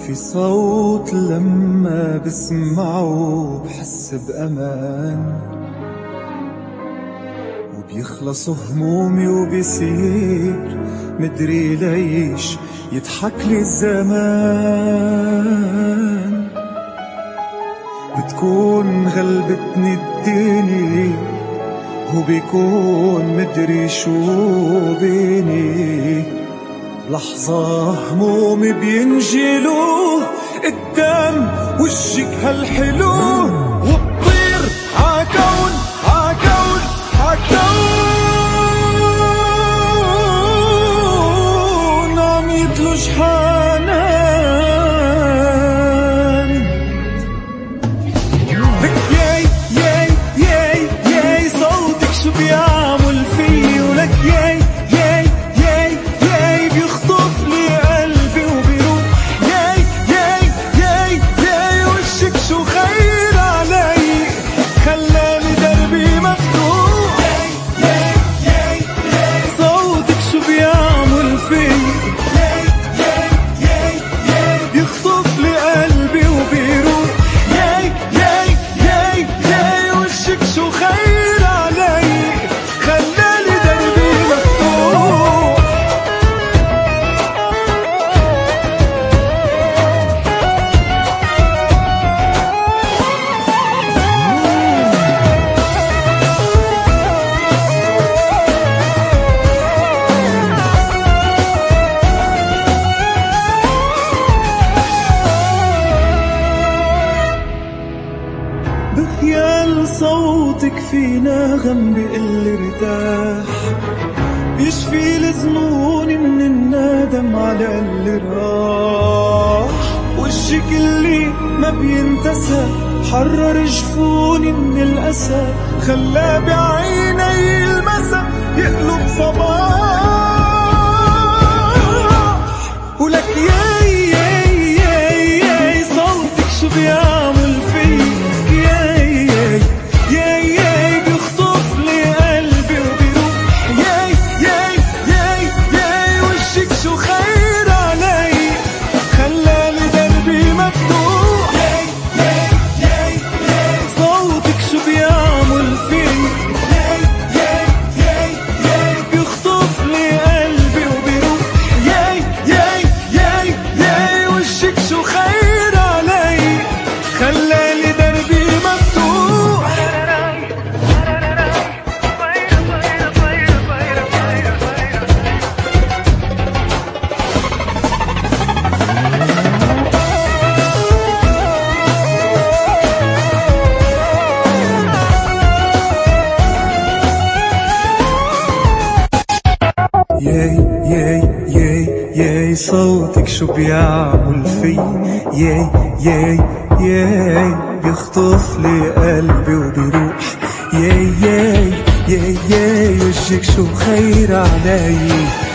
في صوت لما بسمعه بحس بأمان، وبيخلص همومي وبيصير مدري ليش يضحك لي الزمان. بتكون غلبتني الدنيا وبيكون مدري شو بيني، لحظة همومي بينجلو قدام وجهك هالحلو، وبطير عكون عكون عكون عم يتلج حنان. لك ياي ياي ياي ياي صوتك شو بيعمل في، ولك ياي ياي ياي ياي بيخطف لي قلبي وبيروح، ياي ياي ياي ياي وشك شو خير علي خلاني دربي مفتوح، ياي ياي ياي صوتك شو بيعمل في، ياي ياي ياي ياي بيخطف لي قلبي وبيروح، ياي ياي ياي ياي وشك شو خير علي خلاني دربي مفتوح. بخيال صوتك في نغم بقلي ارتاح، بيشفي الظنون من الندم على اللي راح، وشك اللي ما بينتسى حرر جفوني من الأسى، خلى بعيني المسا يقلب صباح. ولك ياي ياي ياي ياي صوتك شو بيعمل فيك، ياي ياي ياي ياي بيخطف لي قلبي وبيروح، ياي ياي ياي ياي وشك شو خير علي خلالي دربي مفتوح، ياي ياي ياي ياي صوتك شو بيعمل فيك، ياي ياي ياي ياي بيخطف لي قلبي وبيروح، ياي ياي ياي ياي وشك شو خير علي خلالي دربي مفتوح. ياي ياي ياي ياي صوتك شو بيعمل في، ياي ياي ياي بيخطف لي قلبي وبيروح، ياي ياي ياي ياي وجهك شو خير علي